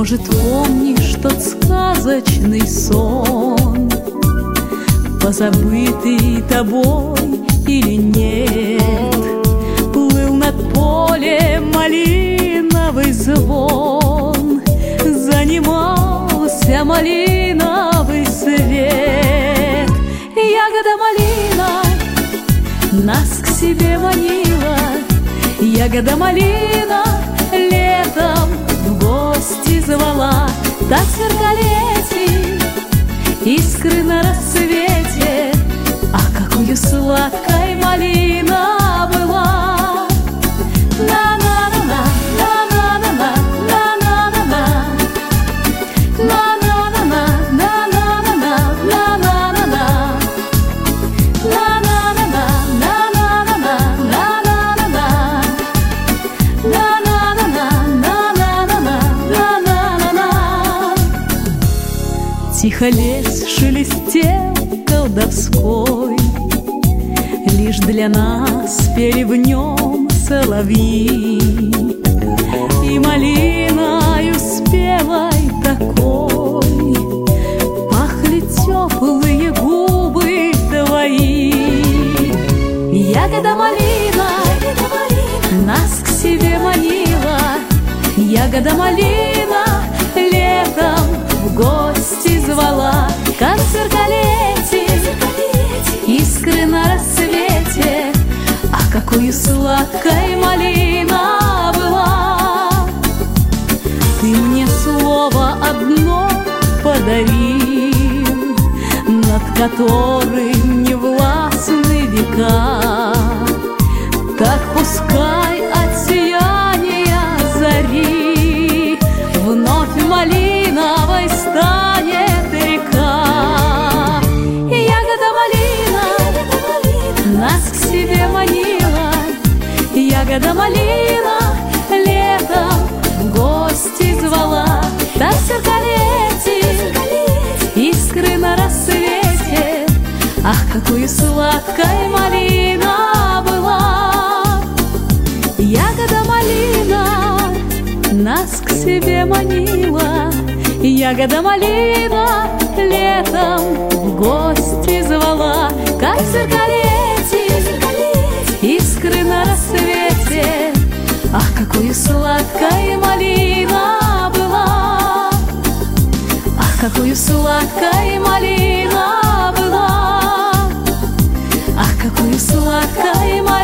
Может, помнишь тот сказочный сон, позабытый тобой или нет? Плыл над полем малиновый звон, занимался малиновый свет. Ягода малина нас к себе манила, ягода малина летом в гости звала. Так сверкали эти искры на рассвете, ах, какую сладкой малина была! На-на-на-на, на-на-на-на, на-на-на-на, на-на-на-на, на-на-на-на, на-на-на-на, тихо лес шелестел колдовской, лишь для нас пели в нем соловьи. И малиною спелой такой пахли теплые губы твои. Ягода малина нас к себе манила, ягода малина летом в гости звала. Как сверкали эти искры на рассвете, ах, какую сладкой малина была! Ты мне слово одно подарил, над которым не властны века. Так пускай от сияния зари вновь малиновой станет река. Ягода малина нас к себе манила, ягода малина летом в гости звала. Так сверкали эти искры на рассвете, ах, какую сладкой малина была! Ягода малина нас к себе манила, ягода малина летом в гости звала. Как сверкали эти искры на рассвете, ах, какую сладкой малина была! Ах, какую сладкой малина была! Ах, какую сладкой малина!